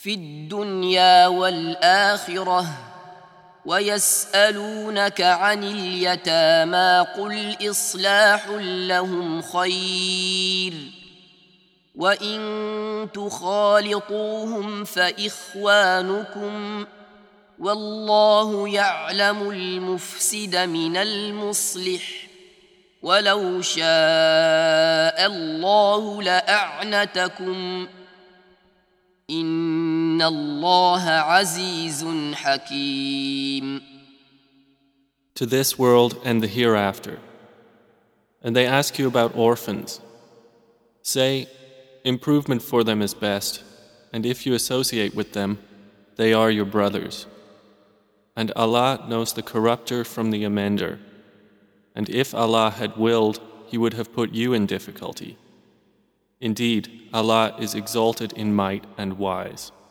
في الدنيا والآخرة ويسألونك عن اليتامى قل إصلاح لهم خير وإن تخالطوهم فإخوانكم والله يعلم المفسد من المصلح ولو شاء الله لأعنتكم إن الله عزيز حكيم. To this world and the hereafter. And they ask you about orphans. Say, improvement for them is best, and if you associate with them, they are your brothers. And Allah knows the corrupter from the amender. And if Allah had willed, He would have put you in difficulty. Indeed, Allah is exalted in might and wise.